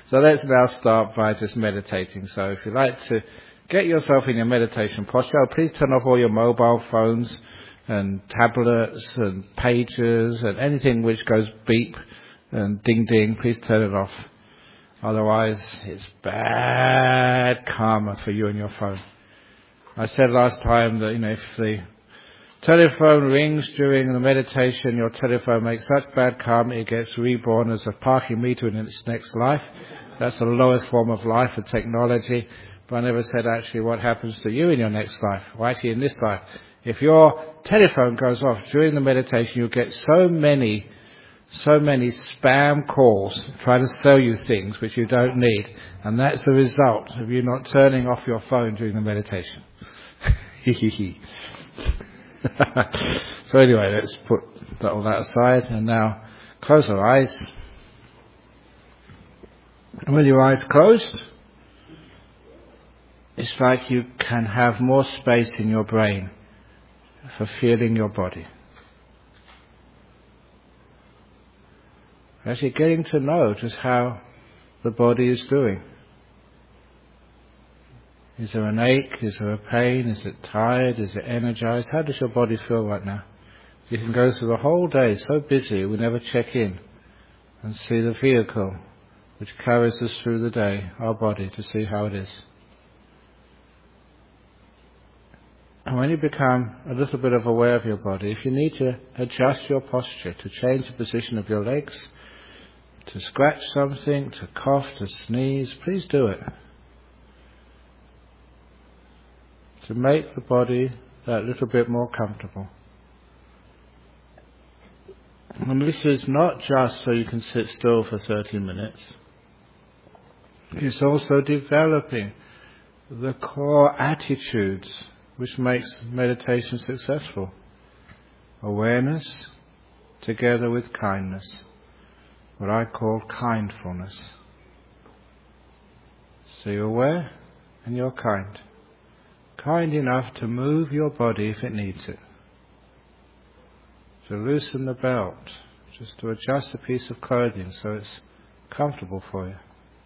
So let's now start by just meditating. So if you like to get yourself in your meditation posture, please turn off all your mobile phones and tablets and pages and anything which goes beep and ding ding. Please turn it off. Otherwise, it's bad karma for you and your phone. I said last time that, if the telephone rings during the meditation, your telephone makes such bad karma, it gets reborn as a parking meter in its next life. That's the lowest form of life for technology. But I never said actually what happens to you in your next life, or actually in this life. If your telephone goes off during the meditation, you'll get so many spam calls trying to sell you things which you don't need. And that's the result of you not turning off your phone during the meditation. So anyway, let's put all that aside and now close our eyes. And with your eyes closed, it's like you can have more space in your brain for feeling your body. Actually getting to know just how the body is doing. Is there an ache? Is there a pain? Is it tired? Is it energized? How does your body feel right now? You can go through the whole day so busy we never check in and see the vehicle which carries us through the day, our body, to see how it is. And when you become a little bit of aware of your body, if you need to adjust your posture, to change the position of your legs, to scratch something, to cough, to sneeze, please do it. To make the body that little bit more comfortable. And this is not just so you can sit still for 30 minutes. It's also developing the core attitudes which makes meditation successful. Awareness together with kindness, what I call kindfulness. So you're aware and you're kind. Kind enough to move your body if it needs it. To loosen the belt, just to adjust a piece of clothing so it's comfortable for you.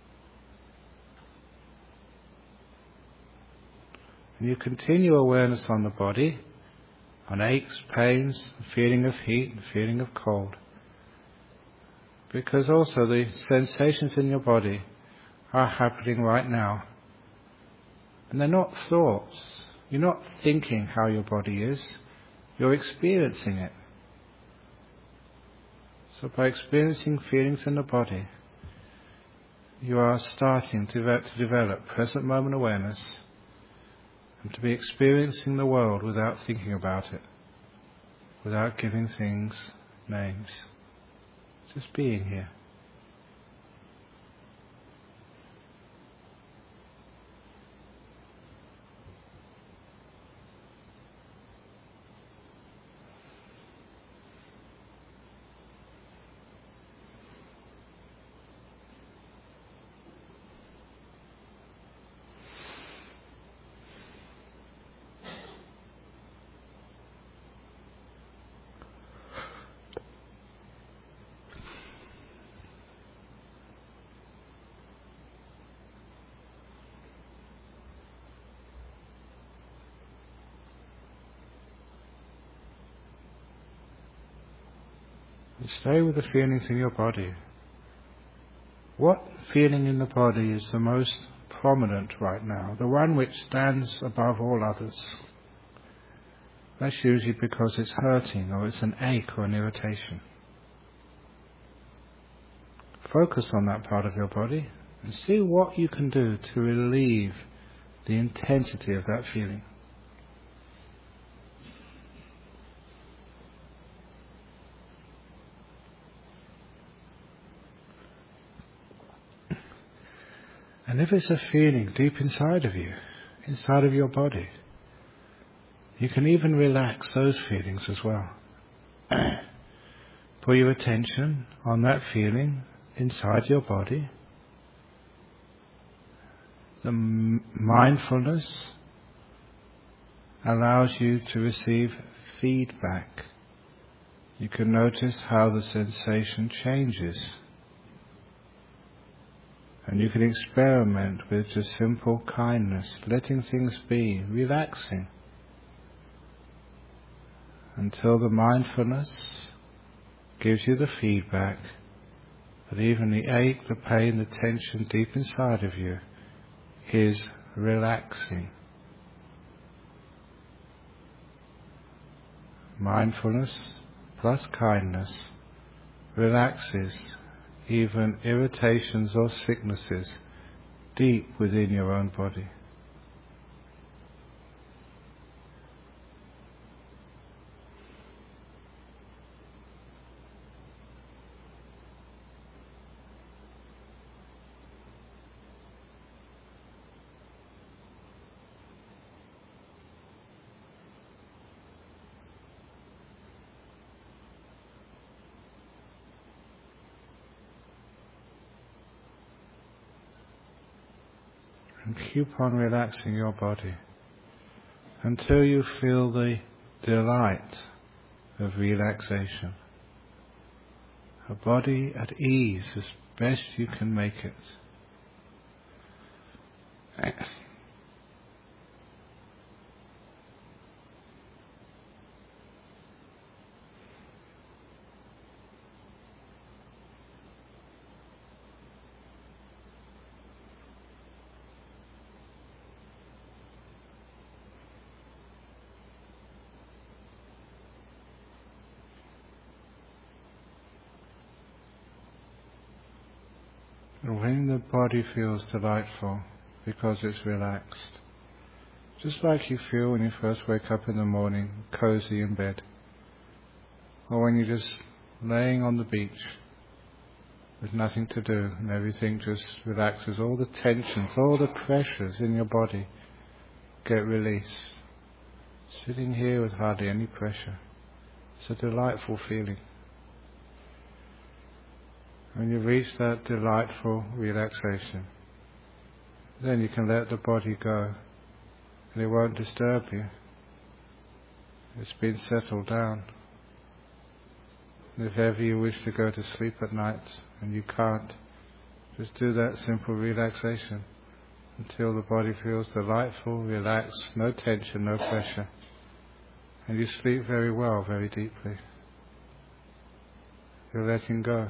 And you continue awareness on the body, on aches, pains, feeling of heat, feeling of cold. Because also the sensations in your body are happening right now. And they're not thoughts. You're not thinking how your body is. You're experiencing it. So by experiencing feelings in the body, you are starting to develop present moment awareness and to be experiencing the world without thinking about it, without giving things names. Just being here. Stay with the feelings in your body. What feeling in the body is the most prominent right now? The one which stands above all others. That's usually because it's hurting or it's an ache or an irritation. Focus on that part of your body and see what you can do to relieve the intensity of that feeling. And if it's a feeling deep inside of you, inside of your body, you can even relax those feelings as well. Put your attention on that feeling inside your body. The mindfulness allows you to receive feedback. You can notice how the sensation changes And you can experiment with just simple kindness, letting things be, relaxing, until the mindfulness gives you the feedback that even the ache, the pain, the tension deep inside of you is relaxing. Mindfulness plus kindness relaxes even irritations or sicknesses deep within your own body. And keep on relaxing your body until you feel the delight of relaxation. A body at ease as best you can make it. When the body feels delightful because it's relaxed, just like you feel when you first wake up in the morning, cozy in bed, or when you're just laying on the beach with nothing to do and everything just relaxes, all the tensions, all the pressures in your body get released. Sitting here with hardly any pressure, it's a delightful feeling. When you reach that delightful relaxation, then you can let the body go and it won't disturb you. It's been settled down. If ever you wish to go to sleep at night and you can't, just do that simple relaxation until the body feels delightful, relaxed, no tension, no pressure. And you sleep very well, very deeply. You're letting go.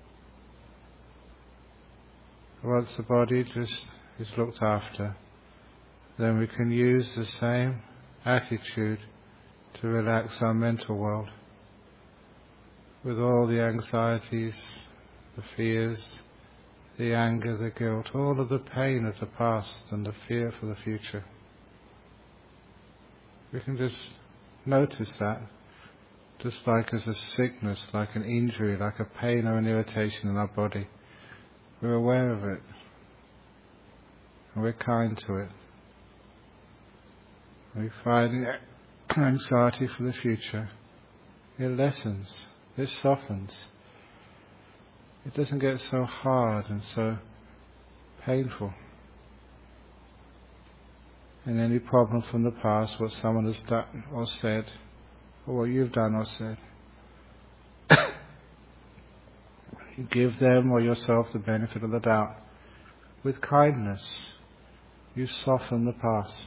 Once the body just is looked after, then we can use the same attitude to relax our mental world with all the anxieties, the fears, the anger, the guilt, all of the pain of the past and the fear for the future. We can just notice that, just like as a sickness, like an injury, like a pain or an irritation in our body. We're aware of it, and we're kind to it. We find the anxiety for the future. It lessens, it softens. It doesn't get so hard and so painful. And any problem from the past, what someone has done or said, or what you've done or said, you give them or yourself the benefit of the doubt. With kindness, you soften the past.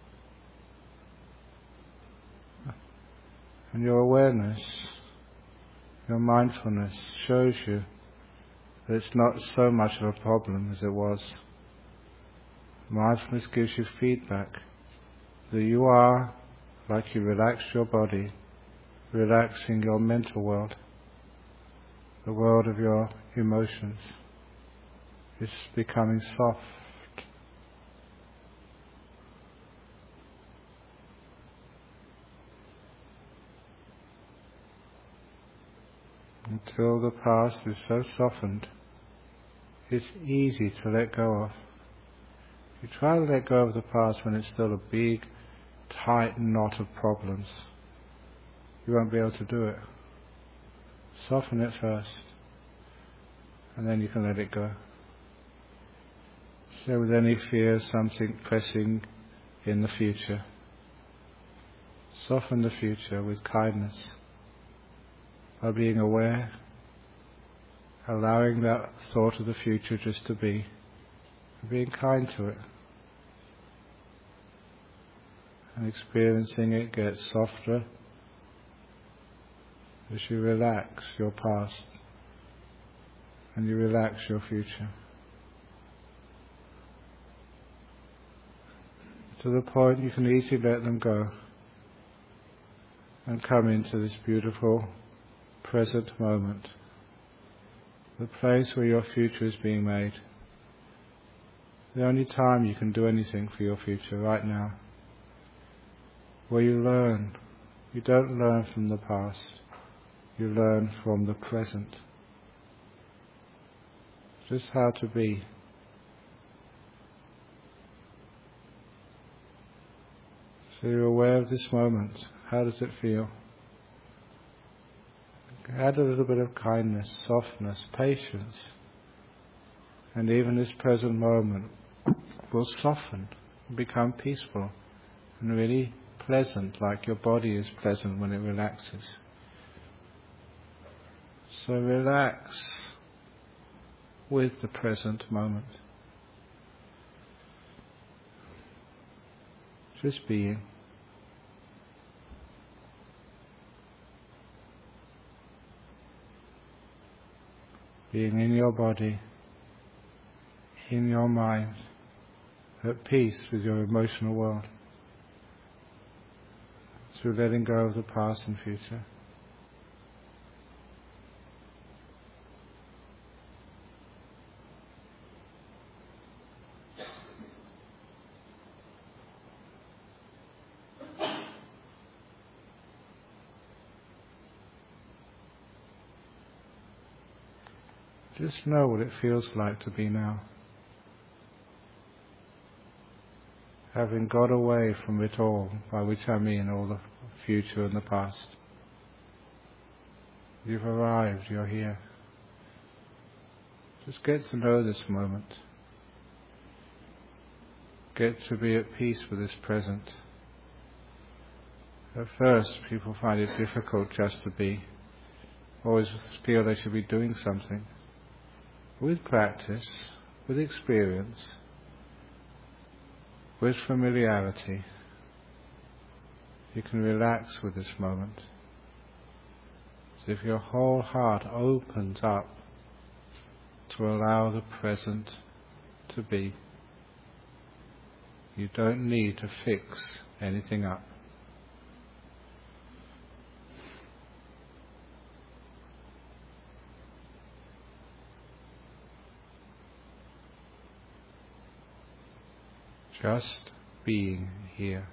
And your awareness, your mindfulness shows you that it's not so much of a problem as it was. Mindfulness gives you feedback that you are, like you relaxed your body, relaxing your mental world. The world of your emotions is becoming soft. Until the past is so softened, it's easy to let go of. You try to let go of the past when it's still a big, tight knot of problems. You won't be able to do it. Soften it first, and then you can let it go. So with any fear, something pressing in the future, soften the future with kindness by being aware, allowing that thought of the future just to be, being kind to it. And experiencing it gets softer as you relax your past and you relax your future. To the point you can easily let them go and come into this beautiful present moment, the place where your future is being made. The only time you can do anything for your future, right now. Where you learn. You don't learn from the past. You learn from the present. Just how to be. So you're aware of this moment. How does it feel? Add a little bit of kindness, softness, patience. And even this present moment will soften, become peaceful and really pleasant, like your body is pleasant when it relaxes. So relax with the present moment. Just being. Being in your body, in your mind, at peace with your emotional world, through letting go of the past and future. Just know what it feels like to be now. Having got away from it all, by which I mean all the future and the past. You've arrived, you're here. Just get to know this moment. Get to be at peace with this present. At first, people find it difficult just to be. Always feel they should be doing something. With practice, with experience, with familiarity, you can relax with this moment. As if your whole heart opens up to allow the present to be. You don't need to fix anything up. Just being here.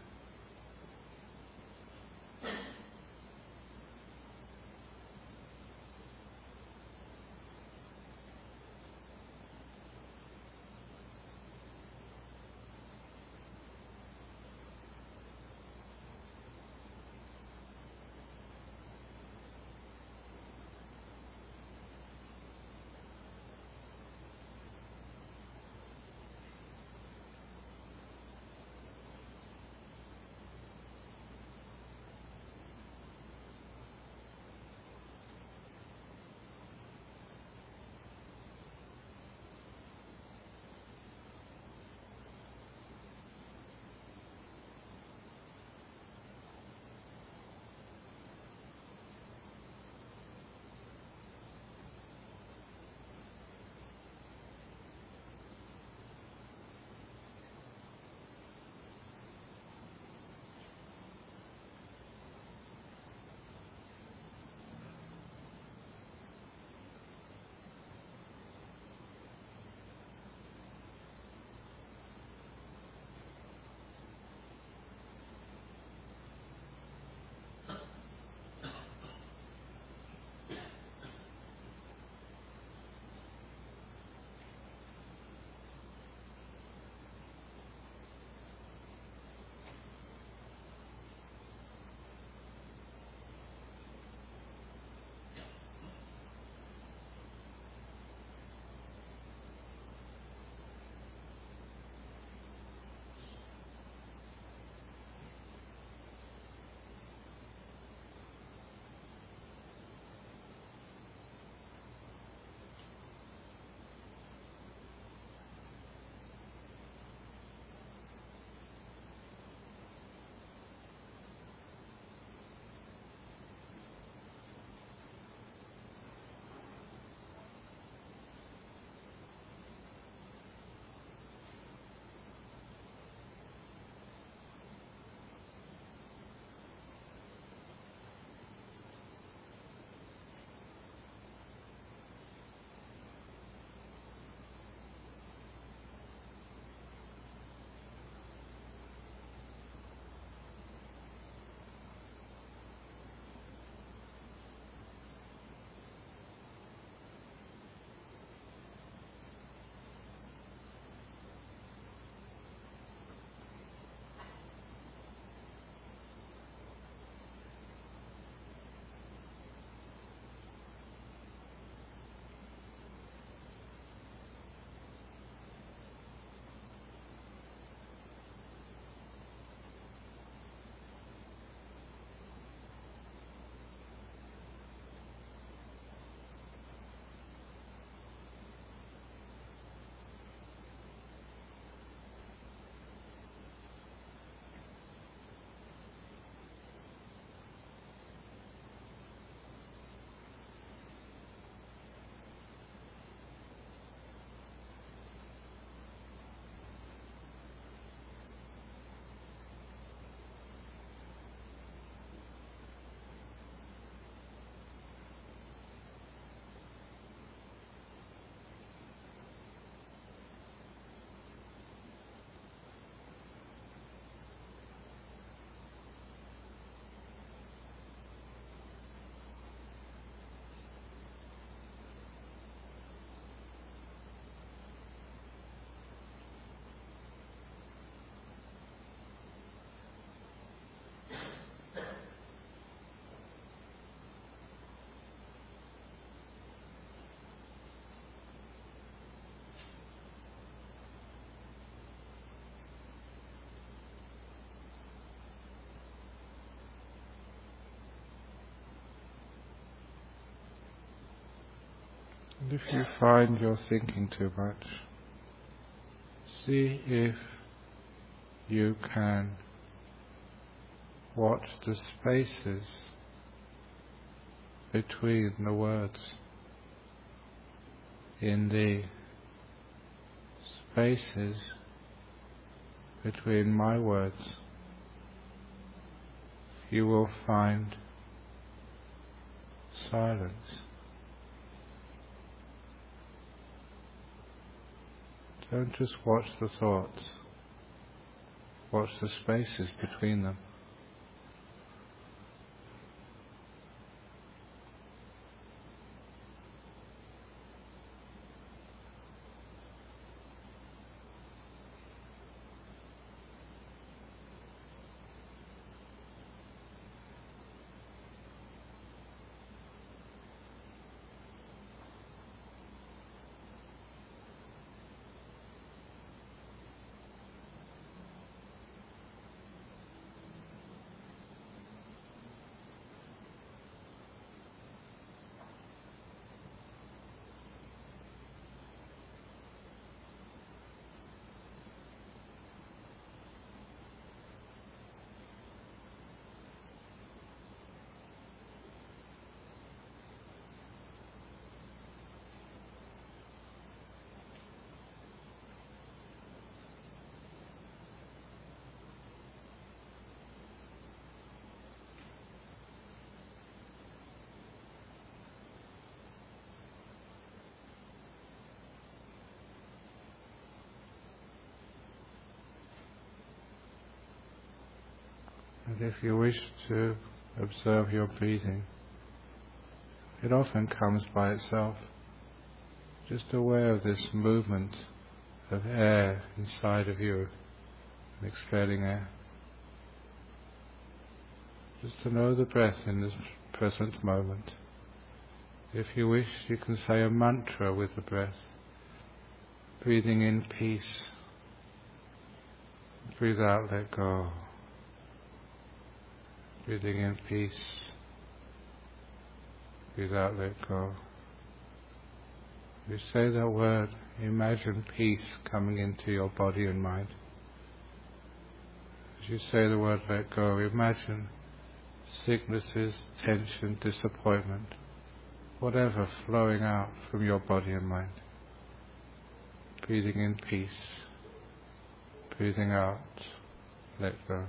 If you find you're thinking too much, see if you can watch the spaces between the words, in the spaces between my words. You will find silence. Don't just watch the thoughts, watch the spaces between them. And if you wish to observe your breathing, it often comes by itself. Just aware of this movement of air inside of you and exhaling air. Just to know the breath in this present moment. If you wish, you can say a mantra with the breath. Breathing in peace. Breathe out, let go. Breathing in peace. Breathe out, let go. You say that word, imagine peace coming into your body and mind. As you say the word let go, imagine sicknesses, tension, disappointment, whatever flowing out from your body and mind. Breathing in peace. Breathing out, let go.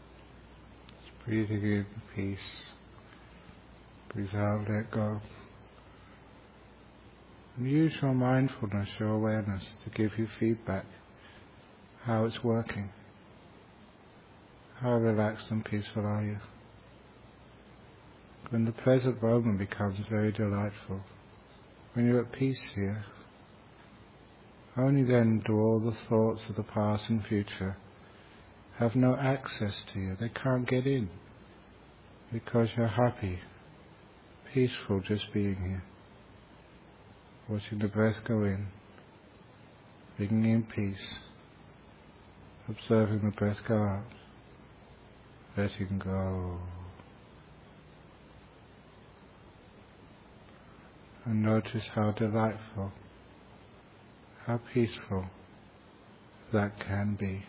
Breathing in peace. Breathe out, let go. And use your mindfulness, your awareness, to give you feedback, how it's working. How relaxed and peaceful are you? When the present moment becomes very delightful, when you're at peace here, only then do all the thoughts of the past and future have no access to you. They can't get in, because you're happy, peaceful just being here. Watching the breath go in, being in peace, observing the breath go out, letting go. And notice how delightful, how peaceful that can be.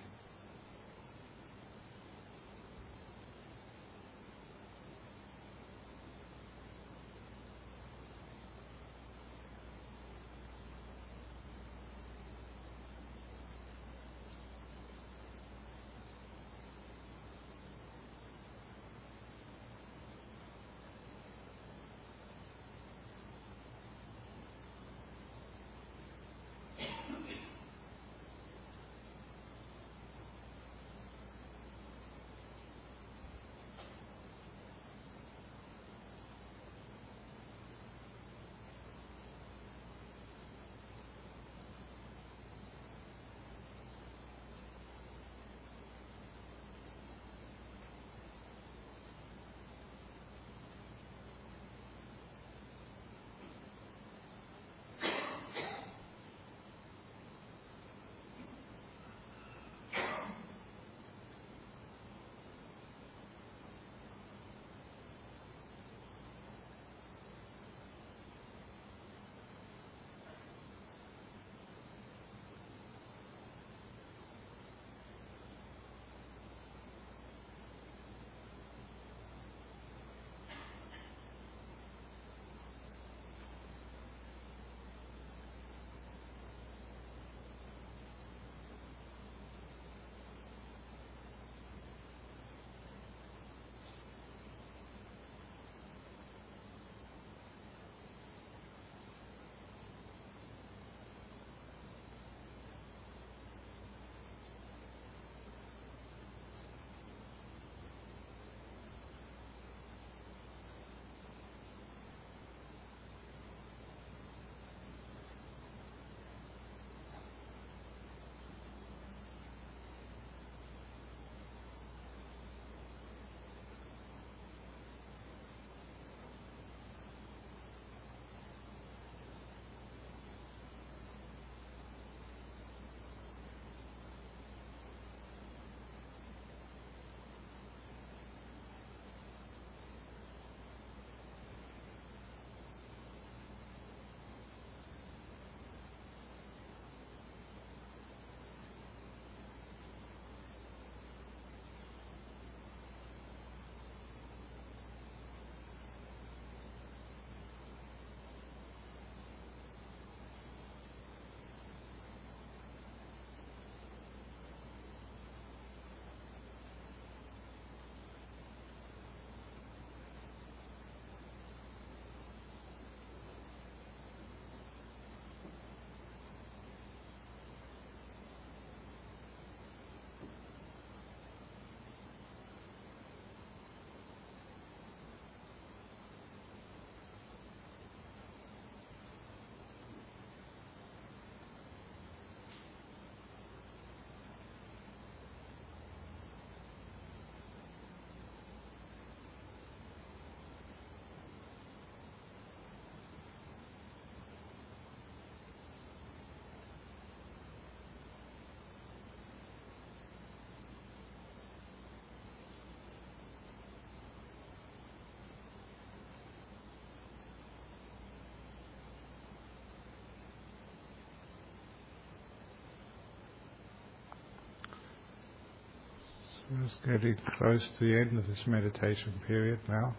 Just getting close to the end of this meditation period now.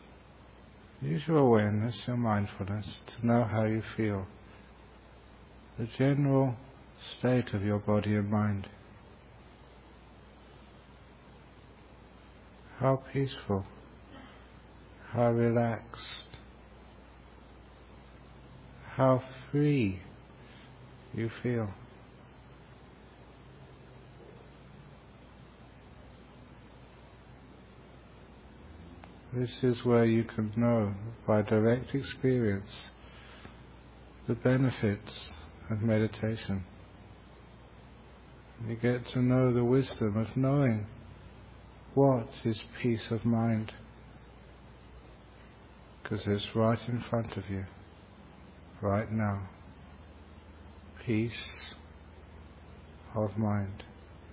Use your awareness, your mindfulness, to know how you feel. The general state of your body and mind. How peaceful, how relaxed, how free you feel. This is where you can know by direct experience the benefits of meditation. You get to know the wisdom of knowing what is peace of mind, because it's right in front of you, right now. Peace of mind.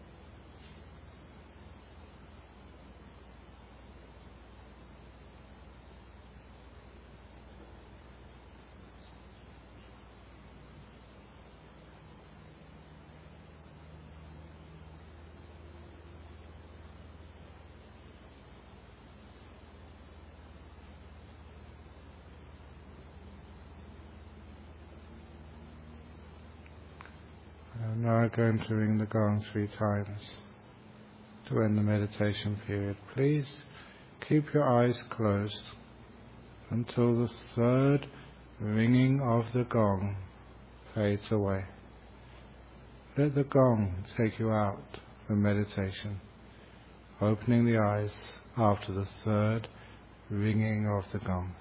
I'm now going to ring the gong 3 times to end the meditation period. Please keep your eyes closed until the 3rd ringing of the gong fades away. Let the gong take you out from meditation, opening the eyes after the 3rd ringing of the gong.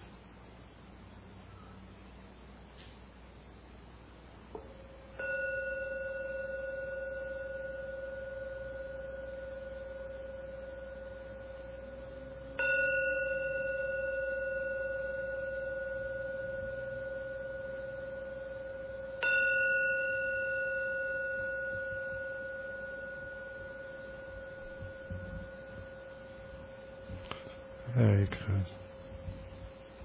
Very good.